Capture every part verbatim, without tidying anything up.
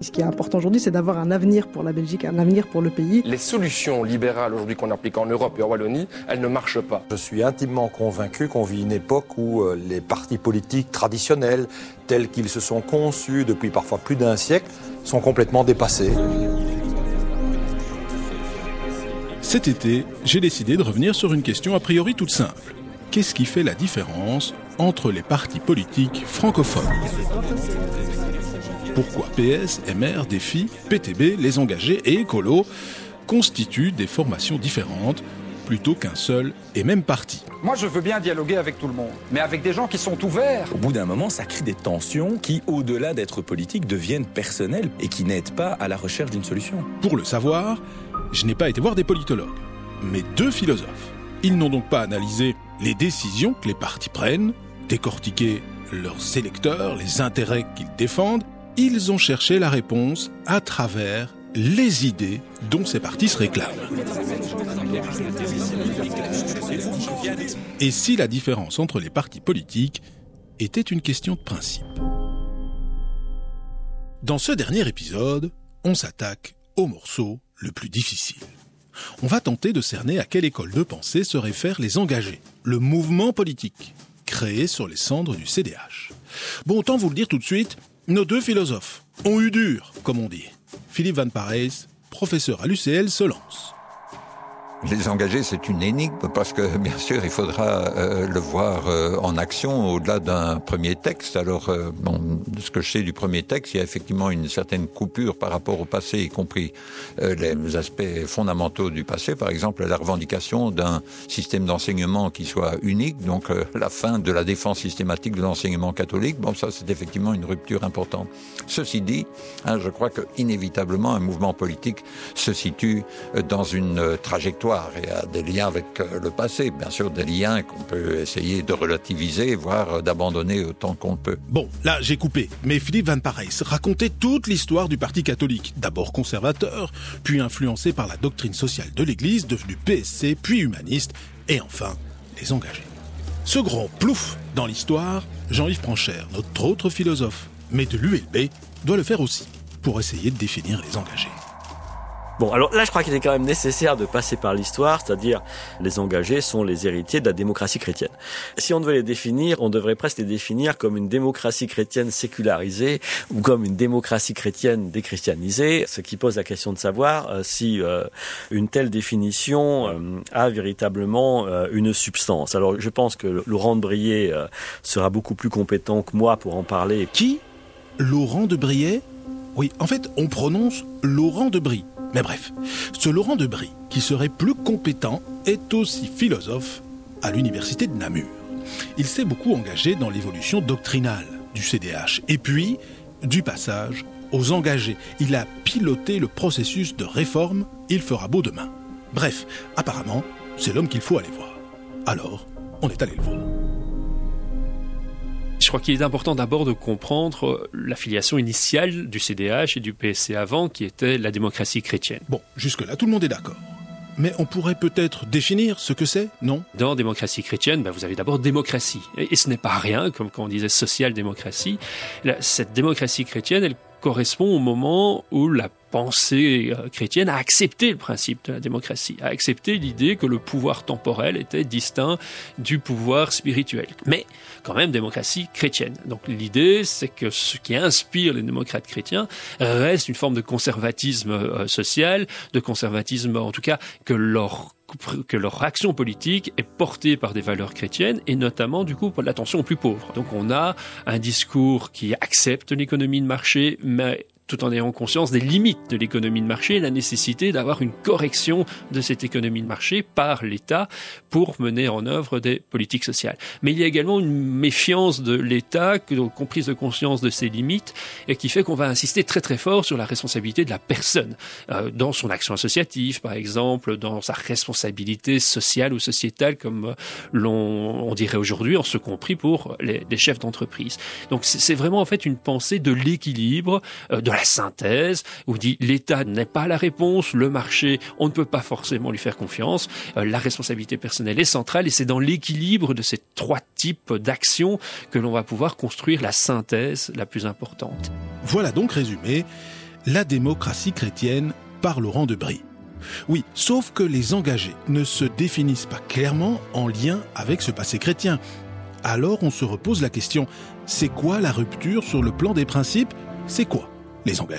Ce qui est important aujourd'hui, c'est d'avoir un avenir pour la Belgique, un avenir pour le pays. Les solutions libérales aujourd'hui qu'on applique en Europe et en Wallonie, elles ne marchent pas. Je suis intimement convaincu qu'on vit une époque où les partis politiques traditionnels, tels qu'ils se sont conçus depuis parfois plus d'un siècle, sont complètement dépassés. Cet été, j'ai décidé de revenir sur une question a priori toute simple. Qu'est-ce qui fait la différence entre les partis politiques francophones ? Pourquoi P S, M R, Défi, P T B, Les Engagés et Écolo constituent des formations différentes plutôt qu'un seul et même parti ? Moi, je veux bien dialoguer avec tout le monde, mais avec des gens qui sont ouverts. Au bout d'un moment, ça crée des tensions qui, au-delà d'être politiques, deviennent personnelles et qui n'aident pas à la recherche d'une solution. Pour le savoir, je n'ai pas été voir des politologues, mais deux philosophes. Ils n'ont donc pas analysé les décisions que les partis prennent, décortiqué leurs électeurs, les intérêts qu'ils défendent. Ils ont cherché la réponse à travers les idées dont ces partis se réclament. Et si la différence entre les partis politiques était une question de principe ? Dans ce dernier épisode, on s'attaque au morceau le plus difficile. On va tenter de cerner à quelle école de pensée se réfèrent les engagés, le mouvement politique, créé sur les cendres du C D H. Bon, autant vous le dire tout de suite, nos deux philosophes ont eu dur, comme on dit. Philippe Van Parijs, professeur à l'U C L, se lance. Les engagés, c'est une énigme parce que, bien sûr, il faudra euh, le voir euh, en action au-delà d'un premier texte. Alors, euh, bon, de ce que je sais du premier texte, il y a effectivement une certaine coupure par rapport au passé, y compris euh, les aspects fondamentaux du passé. Par exemple, la revendication d'un système d'enseignement qui soit unique, donc euh, la fin de la défense systématique de l'enseignement catholique. Bon, ça, c'est effectivement une rupture importante. Ceci dit, hein, je crois que inévitablement, un mouvement politique se situe dans une euh, trajectoire et a des liens avec le passé, bien sûr des liens qu'on peut essayer de relativiser, voire d'abandonner autant qu'on peut. Bon, là j'ai coupé, mais Philippe Van Parijs racontait toute l'histoire du parti catholique, d'abord conservateur, puis influencé par la doctrine sociale de l'Église, devenu P S C, puis humaniste, et enfin les engagés. Ce grand plouf dans l'histoire, Jean-Yves Pranchère, notre autre philosophe, mais de l'U L B, doit le faire aussi, pour essayer de définir les engagés. Bon, alors là, je crois qu'il est quand même nécessaire de passer par l'histoire, c'est-à-dire les engagés sont les héritiers de la démocratie chrétienne. Si on devait les définir, on devrait presque les définir comme une démocratie chrétienne sécularisée ou comme une démocratie chrétienne déchristianisée, ce qui pose la question de savoir euh, si euh, une telle définition euh, a véritablement euh, une substance. Alors, je pense que Laurent de Briey euh, sera beaucoup plus compétent que moi pour en parler. Qui ? Laurent de Briey ? Oui, en fait, on prononce Laurent de Brie. Mais bref, ce Laurent de Brie, qui serait plus compétent, est aussi philosophe à l'université de Namur. Il s'est beaucoup engagé dans l'évolution doctrinale du C D H et puis du passage aux engagés. Il a piloté le processus de réforme, il fera beau demain. Bref, apparemment, c'est l'homme qu'il faut aller voir. Alors, on est allé le voir. Je crois qu'il est important d'abord de comprendre l'affiliation initiale du C D H et du P S C avant, qui était la démocratie chrétienne. Bon, jusque-là, tout le monde est d'accord. Mais on pourrait peut-être définir ce que c'est, non ? Dans démocratie chrétienne, ben vous avez d'abord démocratie. Et, et ce n'est pas rien, comme quand on disait social-démocratie. Là, cette démocratie chrétienne, elle correspond au moment où la pensée chrétienne a accepté le principe de la démocratie, a accepté l'idée que le pouvoir temporel était distinct du pouvoir spirituel. Mais quand même démocratie chrétienne. Donc l'idée, c'est que ce qui inspire les démocrates chrétiens reste une forme de conservatisme social, de conservatisme en tout cas que leur que leur action politique est portée par des valeurs chrétiennes et notamment du coup pour l'attention aux plus pauvres. Donc on a un discours qui accepte l'économie de marché, mais tout en ayant conscience des limites de l'économie de marché et la nécessité d'avoir une correction de cette économie de marché par l'État pour mener en œuvre des politiques sociales. Mais il y a également une méfiance de l'État, une prise de conscience de ses limites, et qui fait qu'on va insister très très fort sur la responsabilité de la personne, euh, dans son action associative par exemple, dans sa responsabilité sociale ou sociétale comme l'on on dirait aujourd'hui, en ce compris pour les, les chefs d'entreprise. Donc c'est, c'est vraiment en fait une pensée de l'équilibre, euh, de la synthèse, où dit l'État n'est pas la réponse, le marché, on ne peut pas forcément lui faire confiance, euh, la responsabilité personnelle est centrale et c'est dans l'équilibre de ces trois types d'actions que l'on va pouvoir construire la synthèse la plus importante. Voilà donc résumé La démocratie chrétienne par Laurent de Brie. Oui, sauf que les engagés ne se définissent pas clairement en lien avec ce passé chrétien. Alors on se repose la question, c'est quoi la rupture sur le plan des principes ? C'est quoi les engagés ?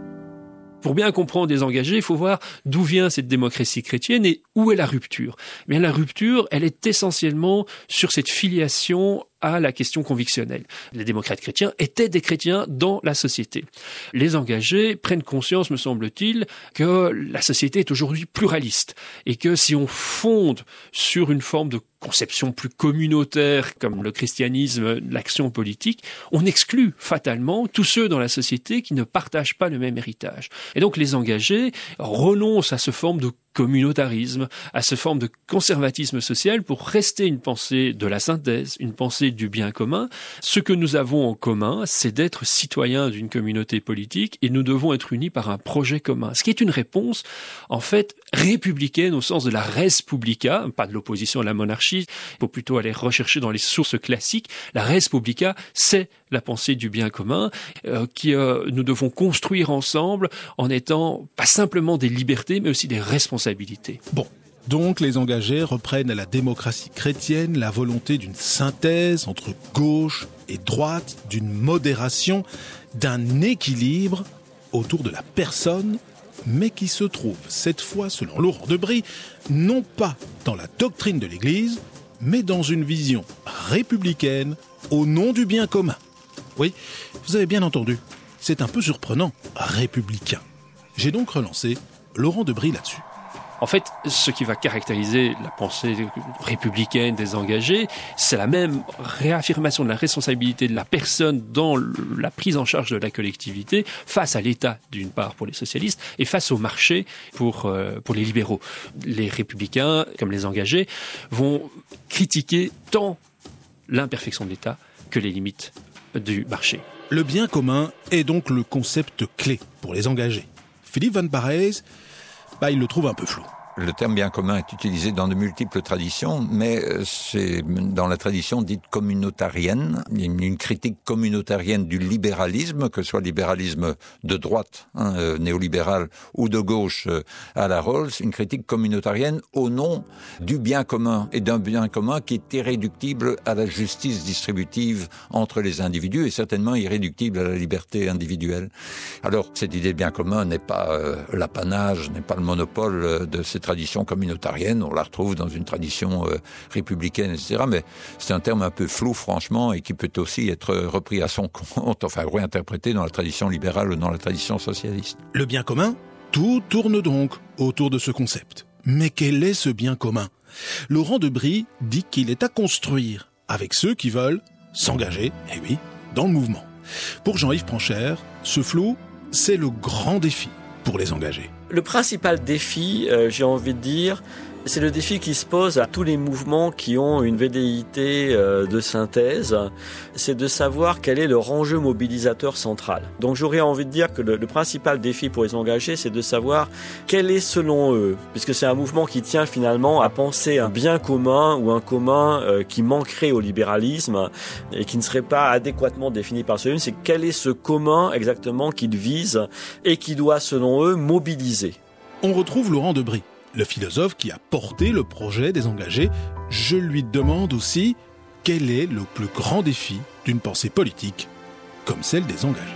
Pour bien comprendre les engagés, il faut voir d'où vient cette démocratie chrétienne et où est la rupture. Eh bien, la rupture, elle est essentiellement sur cette filiation à la question convictionnelle. Les démocrates chrétiens étaient des chrétiens dans la société. Les engagés prennent conscience, me semble-t-il, que la société est aujourd'hui pluraliste et que si on fonde sur une forme de conception plus communautaire comme le christianisme, l'action politique, on exclut fatalement tous ceux dans la société qui ne partagent pas le même héritage. Et donc les engagés renoncent à ce forme de communautarisme, à ce forme de conservatisme social pour rester une pensée de la synthèse, une pensée du bien commun. Ce que nous avons en commun, c'est d'être citoyens d'une communauté politique et nous devons être unis par un projet commun. Ce qui est une réponse, en fait, républicaine au sens de la res publica, pas de l'opposition à la monarchie, il faut plutôt aller rechercher dans les sources classiques. La res publica, c'est la pensée du bien commun euh, qui euh, nous devons construire ensemble en étant pas simplement des libertés, mais aussi des responsabilités. Bon, donc les engagés reprennent à la démocratie chrétienne la volonté d'une synthèse entre gauche et droite, d'une modération, d'un équilibre autour de la personne, mais qui se trouve, cette fois selon Laurent de Brie, non pas dans la doctrine de l'Église, mais dans une vision républicaine au nom du bien commun. Oui, vous avez bien entendu, c'est un peu surprenant, républicain. J'ai donc relancé Laurent de Brie là-dessus. En fait, ce qui va caractériser la pensée républicaine des engagés, c'est la même réaffirmation de la responsabilité de la personne dans la prise en charge de la collectivité face à l'État, d'une part, pour les socialistes, et face au marché pour, euh, pour les libéraux. Les républicains, comme les engagés, vont critiquer tant l'imperfection de l'État que les limites du marché. Le bien commun est donc le concept clé pour les engagés. Philippe Van Parijs, bah, il le trouve un peu flou. Le terme bien commun est utilisé dans de multiples traditions, mais c'est dans la tradition dite communautarienne, une critique communautarienne du libéralisme, que ce soit libéralisme de droite, hein, euh, néolibéral, ou de gauche euh, à la Rawls, une critique communautarienne au nom du bien commun, et d'un bien commun qui est irréductible à la justice distributive entre les individus, et certainement irréductible à la liberté individuelle. Alors, cette idée de bien commun n'est pas euh, l'apanage, n'est pas le monopole euh, de cette tradition communautarienne, on la retrouve dans une tradition euh, républicaine, et cetera. Mais c'est un terme un peu flou, franchement, et qui peut aussi être repris à son compte, enfin réinterprété dans la tradition libérale ou dans la tradition socialiste. Le bien commun, tout tourne donc autour de ce concept. Mais quel est ce bien commun ? Laurent de Brie dit qu'il est à construire avec ceux qui veulent s'engager, eh oui, dans le mouvement. Pour Jean-Yves Pranchère, ce flou, c'est le grand défi pour les engagés. Le principal défi, euh, j'ai envie de dire, c'est le défi qui se pose à tous les mouvements qui ont une velléité euh, de synthèse, c'est de savoir quel est leur enjeu mobilisateur central. Donc j'aurais envie de dire que le, le principal défi pour les engagés, c'est de savoir quel est selon eux, puisque c'est un mouvement qui tient finalement à penser un bien commun ou un commun euh, qui manquerait au libéralisme et qui ne serait pas adéquatement défini par celui-là, c'est quel est ce commun exactement qu'ils visent et qui doit selon eux mobiliser. On retrouve Laurent de Brie, le philosophe qui a porté le projet des engagés. Je lui demande aussi quel est le plus grand défi d'une pensée politique comme celle des engagés.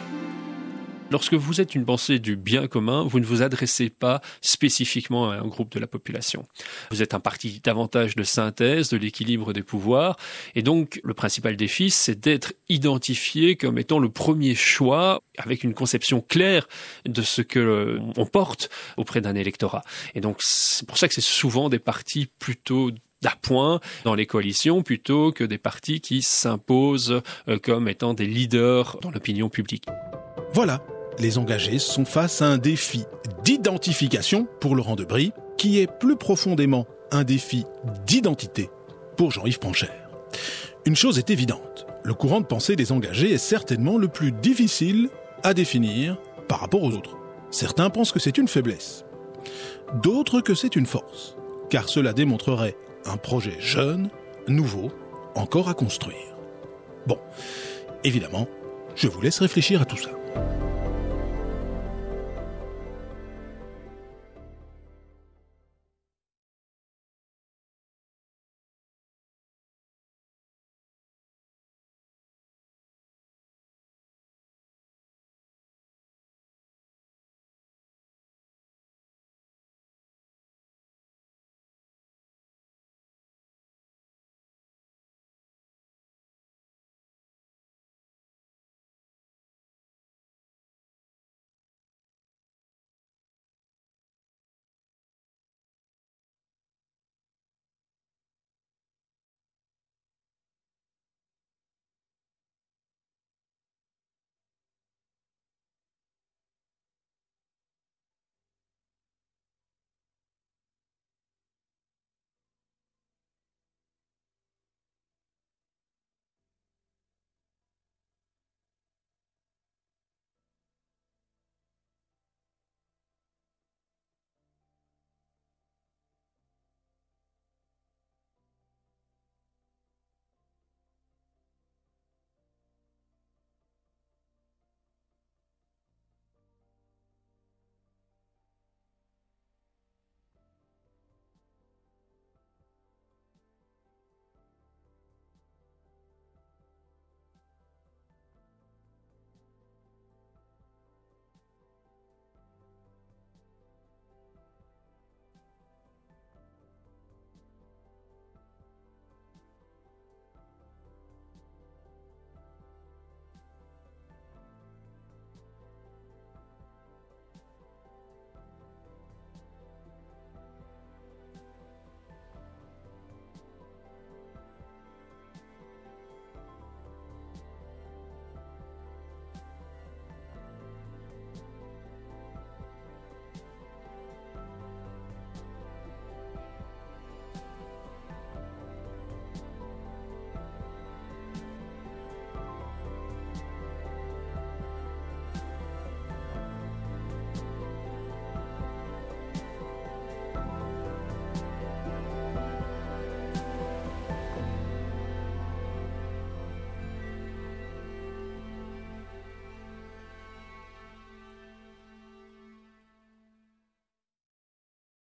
Lorsque vous êtes une pensée du bien commun, vous ne vous adressez pas spécifiquement à un groupe de la population. Vous êtes un parti davantage de synthèse, de l'équilibre des pouvoirs, et donc le principal défi, c'est d'être identifié comme étant le premier choix, avec une conception claire de ce que on porte auprès d'un électorat. Et donc c'est pour ça que c'est souvent des partis plutôt d'appoint dans les coalitions plutôt que des partis qui s'imposent comme étant des leaders dans l'opinion publique. Voilà, les engagés sont face à un défi d'identification pour Laurent de Brie, qui est plus profondément un défi d'identité pour Jean-Yves Pranchère. Une chose est évidente, le courant de pensée des engagés est certainement le plus difficile à définir par rapport aux autres. Certains pensent que c'est une faiblesse, d'autres que c'est une force, car cela démontrerait un projet jeune, nouveau, encore à construire. Bon, évidemment, je vous laisse réfléchir à tout ça.